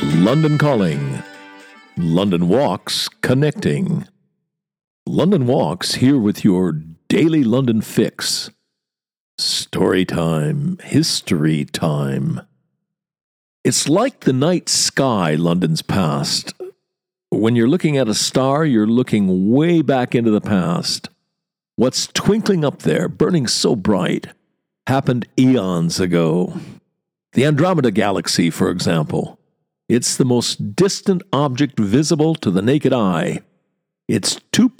London Calling. London Walks Connecting. London Walks here with your daily London fix. Story time, history time. It's like the night sky London's past. When you're looking at a star, you're looking way back into the past. What's twinkling up there, burning so bright, happened eons ago. The Andromeda Galaxy, for example. It's the most distant object visible to the naked eye. It's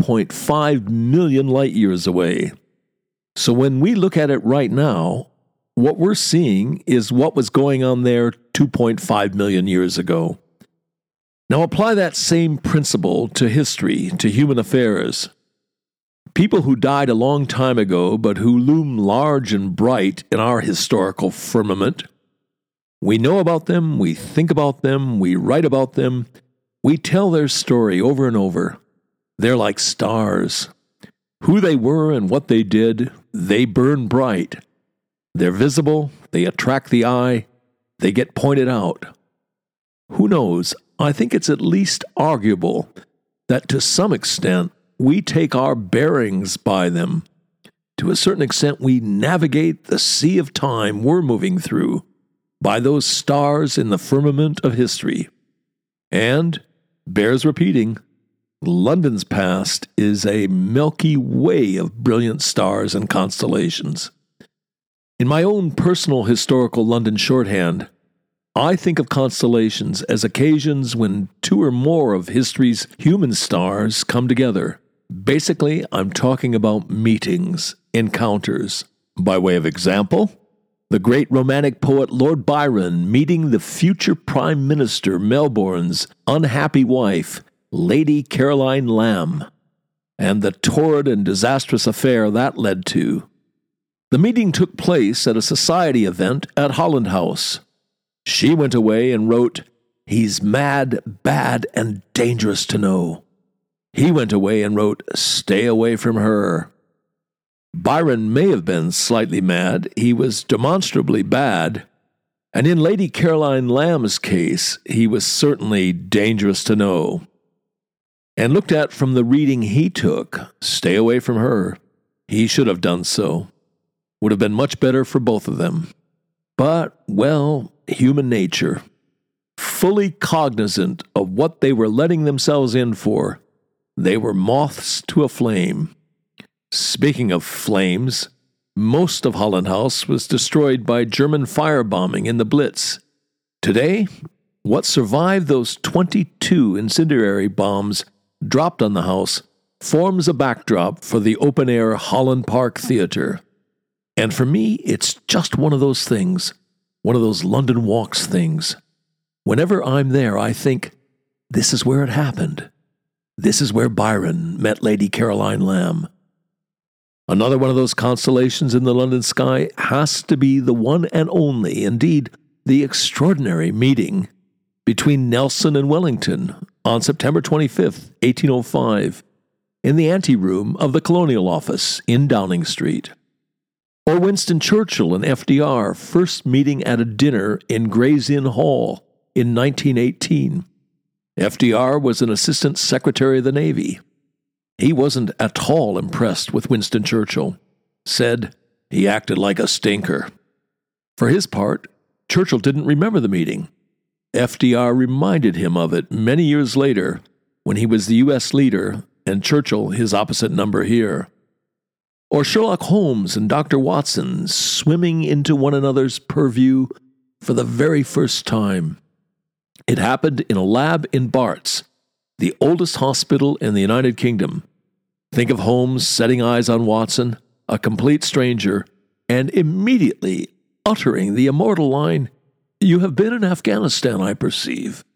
2.5 million light years away. So when we look at it right now, what we're seeing is what was going on there 2.5 million years ago. Now apply that same principle to history, to human affairs. People who died a long time ago, but who loom large and bright in our historical firmament. We know about them, we think about them, we write about them, we tell their story over and over. They're like stars. Who they were and what they did, they burn bright. They're visible, they attract the eye, they get pointed out. Who knows? I think it's at least arguable that to some extent we take our bearings by them. To a certain extent we navigate the sea of time we're moving through by those stars in the firmament of history. And, bears repeating, London's past is a Milky Way of brilliant stars and constellations. In my own personal historical London shorthand, I think of constellations as occasions when two or more of history's human stars come together. Basically, I'm talking about meetings, encounters. By way of example, the great romantic poet Lord Byron meeting the future Prime Minister Melbourne's unhappy wife, Lady Caroline Lamb, and the torrid and disastrous affair that led to. The meeting took place at a society event at Holland House. She went away and wrote, "He's mad, bad, and dangerous to know." He went away and wrote, "Stay away from her." Byron may have been slightly mad, he was demonstrably bad, and in Lady Caroline Lamb's case, he was certainly dangerous to know. And looked at from the reading he took, stay away from her, he should have done so. Would have been much better for both of them. But, well, human nature. Fully cognizant of what they were letting themselves in for, they were moths to a flame. Speaking of flames, most of Holland House was destroyed by German firebombing in the Blitz. Today, what survived those 22 incendiary bombs dropped on the house forms a backdrop for the open-air Holland Park Theatre. And for me, it's just one of those things, one of those London Walks things. Whenever I'm there, I think, this is where it happened. This is where Byron met Lady Caroline Lamb. Another one of those constellations in the London sky has to be the one and only, indeed, the extraordinary meeting between Nelson and Wellington on September 25th, 1805, in the anteroom of the Colonial Office in Downing Street. Or Winston Churchill and FDR first meeting at a dinner in Gray's Inn Hall in 1918. FDR was an Assistant Secretary of the Navy. He wasn't at all impressed with Winston Churchill. Said he acted like a stinker. For his part, Churchill didn't remember the meeting. FDR reminded him of it many years later when he was the U.S. leader and Churchill his opposite number here. Or Sherlock Holmes and Dr. Watson swimming into one another's purview for the very first time. It happened in a lab in Barts, the oldest hospital in the United Kingdom. Think of Holmes setting eyes on Watson, a complete stranger, and immediately uttering the immortal line, "You have been in Afghanistan, I perceive."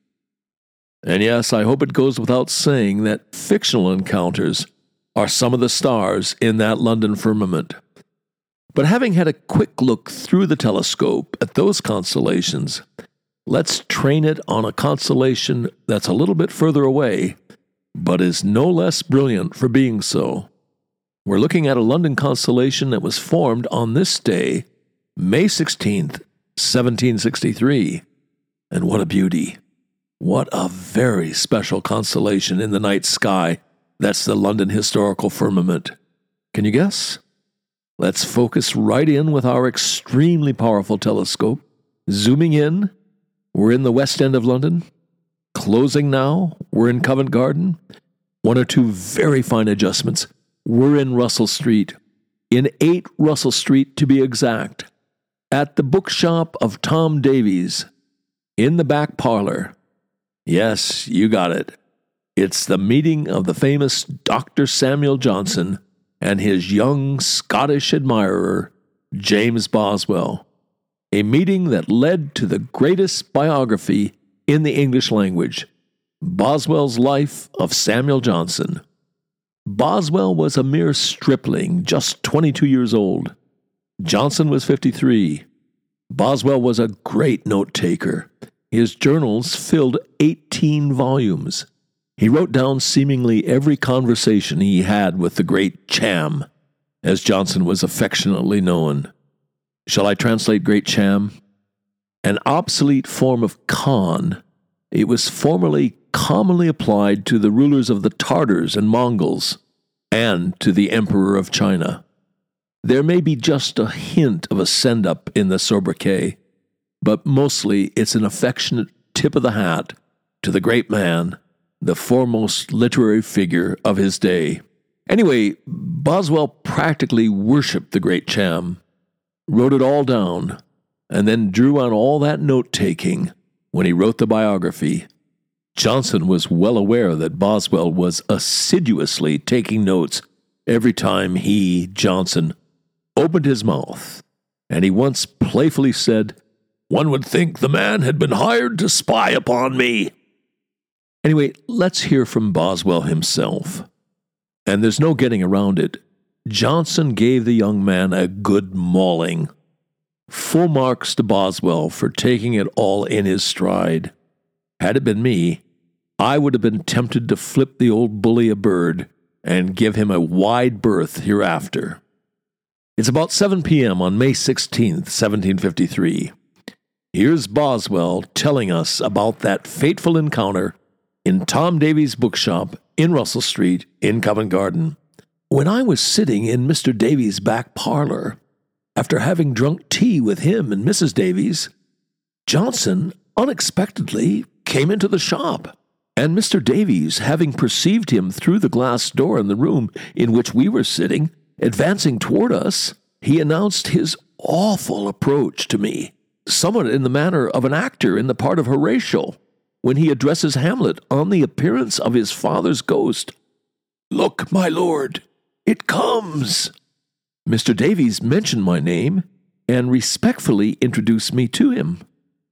And yes, I hope it goes without saying that fictional encounters are some of the stars in that London firmament. But having had a quick look through the telescope at those constellations, let's train it on a constellation that's a little bit further away, but is no less brilliant for being so. We're looking at a London constellation that was formed on this day, May 16th, 1763. And what a beauty! What a very special constellation in the night sky that's the London historical firmament. Can you guess? Let's focus right in with our extremely powerful telescope. Zooming in, we're in the West End of London. Closing now, we're in Covent Garden. One or two very fine adjustments. We're in Russell Street. In 8 Russell Street, to be exact. At the bookshop of Tom Davies. In the back parlor. Yes, you got it. It's the meeting of the famous Dr. Samuel Johnson and his young Scottish admirer, James Boswell. A meeting that led to the greatest biography in the English language, Boswell's Life of Samuel Johnson. Boswell was a mere stripling, just 22 years old. Johnson was 53. Boswell was a great note-taker. His journals filled 18 volumes. He wrote down seemingly every conversation he had with the great Cham, as Johnson was affectionately known. Shall I translate great Cham? An obsolete form of Khan. It was formerly commonly applied to the rulers of the Tartars and Mongols, and to the Emperor of China. There may be just a hint of a send-up in the sobriquet, but mostly it's an affectionate tip of the hat to the great man, the foremost literary figure of his day. Anyway, Boswell practically worshipped the great Cham, wrote it all down, and then drew on all that note-taking when he wrote the biography. Johnson was well aware that Boswell was assiduously taking notes every time he, Johnson, opened his mouth, and he once playfully said, "One would think the man had been hired to spy upon me." Anyway, let's hear from Boswell himself. And there's no getting around it. Johnson gave the young man a good mauling. Full marks to Boswell for taking it all in his stride. Had it been me, I would have been tempted to flip the old bully a bird and give him a wide berth hereafter. It's about 7 p.m. on May 16th, 1753. Here's Boswell telling us about that fateful encounter in Tom Davies' bookshop in Russell Street in Covent Garden. When I was sitting in Mr. Davies' back parlor, after having drunk tea with him and Mrs. Davies, Johnson unexpectedly came into the shop, and Mr. Davies, having perceived him through the glass door in the room in which we were sitting, advancing toward us, he announced his awful approach to me, somewhat in the manner of an actor in the part of Horatio, when he addresses Hamlet on the appearance of his father's ghost. "Look, my lord, it comes." Mr. Davies mentioned my name and respectfully introduced me to him.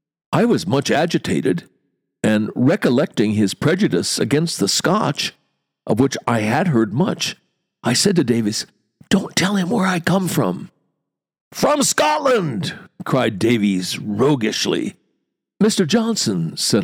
I was much agitated, and recollecting his prejudice against the Scotch, of which I had heard much, I said to Davies, "Don't tell him where I come from." "From Scotland!" cried Davies roguishly. "Mr. Johnson," said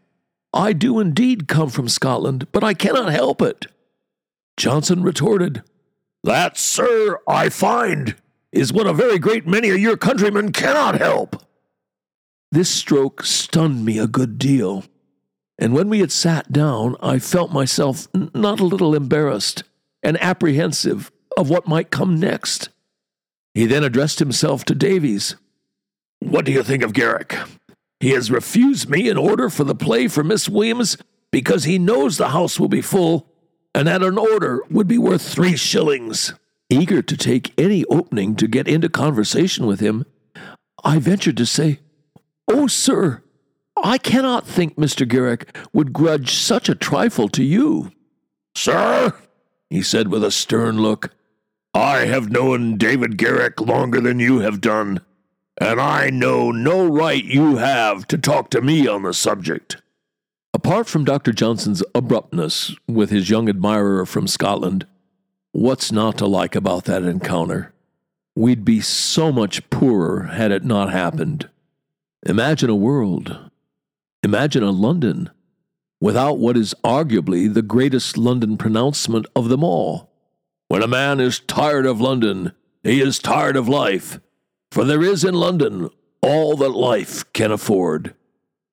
I do indeed come from Scotland, but I cannot help it." Johnson retorted, "That, sir, I find, is what a very great many of your countrymen cannot help." This stroke stunned me a good deal, and when we had sat down, I felt myself not a little embarrassed and apprehensive of what might come next. He then addressed himself to Davies. "What do you think of Garrick? He has refused me an order for the play for Miss Williams because he knows the house will be full, and that an order would be worth 3 shillings. Eager to take any opening to get into conversation with him, I ventured to say, "Oh, sir, I cannot think Mr. Garrick would grudge such a trifle to you." "Sir," he said with a stern look, "I have known David Garrick longer than you have done, and I know no right you have to talk to me on the subject." Apart from Dr. Johnson's abruptness with his young admirer from Scotland, what's not to like about that encounter? We'd be so much poorer had it not happened. Imagine a world, imagine a London, without what is arguably the greatest London pronouncement of them all. "When a man is tired of London, he is tired of life, for there is in London all that life can afford."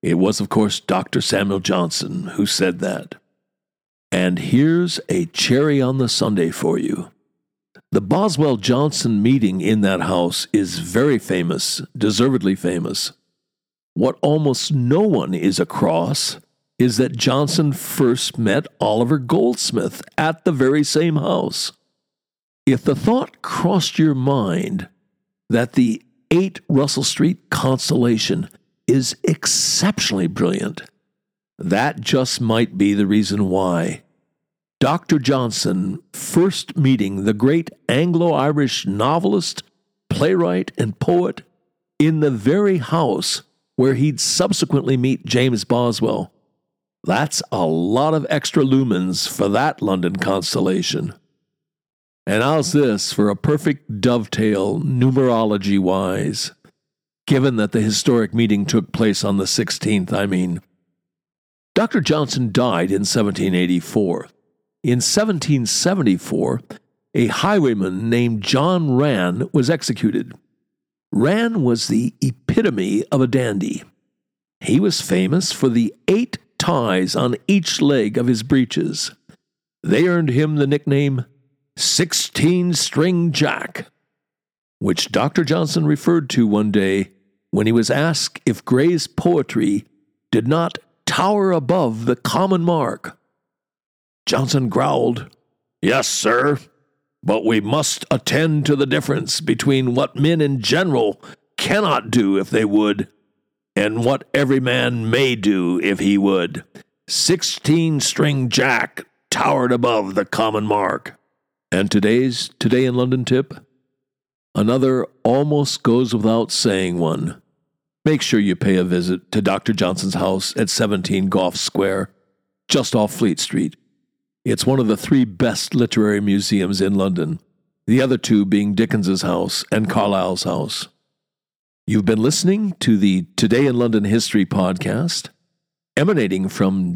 It was, of course, Dr. Samuel Johnson who said that. And here's a cherry on the sundae for you. The Boswell-Johnson meeting in that house is very famous, deservedly famous. What almost no one is across is that Johnson first met Oliver Goldsmith at the very same house. If the thought crossed your mind that the 8 Russell Street constellation is exceptionally brilliant, that just might be the reason why Dr. Johnson first meeting the great Anglo-Irish novelist, playwright, and poet in the very house where he'd subsequently meet James Boswell. That's a lot of extra lumens for that London constellation. And how's this for a perfect dovetail numerology-wise, given that the historic meeting took place on the 16th, Dr. Johnson died in 1784. In 1774, a highwayman named John Rann was executed. Rann was the epitome of a dandy. He was famous for the 8 ties on each leg of his breeches. They earned him the nickname 16-String Jack, which Dr. Johnson referred to one day when he was asked if Gray's poetry did not tower above the common mark. Johnson growled, "Yes, sir, but we must attend to the difference between what men in general cannot do if they would, and what every man may do if he would. 16-String Jack towered above the common mark." And today's Today in London tip? Another almost goes without saying one. Make sure you pay a visit to Dr. Johnson's house at 17 Gough Square, just off Fleet Street. It's one of the 3 best literary museums in London, the other 2 being Dickens's house and Carlyle's house. You've been listening to the Today in London History podcast, emanating from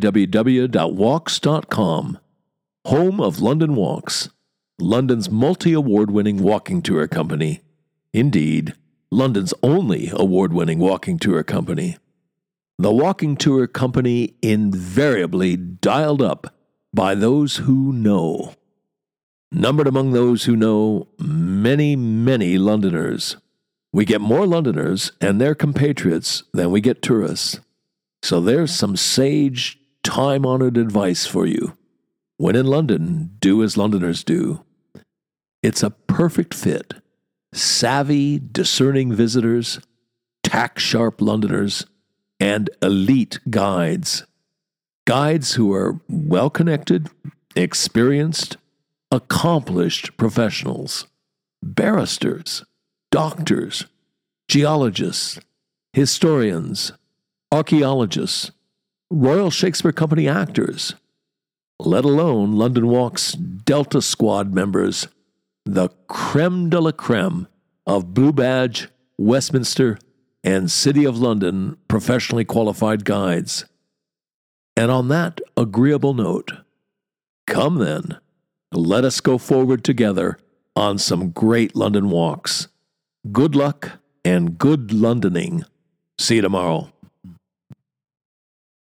www.walks.com, home of London Walks, London's multi-award-winning walking tour company. Indeed, London's only award-winning walking tour company. The walking tour company invariably dialed up by those who know. Numbered among those who know, many, many Londoners. We get more Londoners and their compatriots than we get tourists. So there's some sage, time-honored advice for you. When in London, do as Londoners do. It's a perfect fit. Savvy, discerning visitors, tack-sharp Londoners, and elite guides. Guides who are well-connected, experienced, accomplished professionals. Barristers, doctors, geologists, historians, archaeologists, Royal Shakespeare Company actors, let alone London Walk's Delta Squad members, the creme de la creme of Blue Badge, Westminster, and City of London professionally qualified guides. And on that agreeable note, come then, let us go forward together on some great London walks. Good luck and good Londoning. See you tomorrow.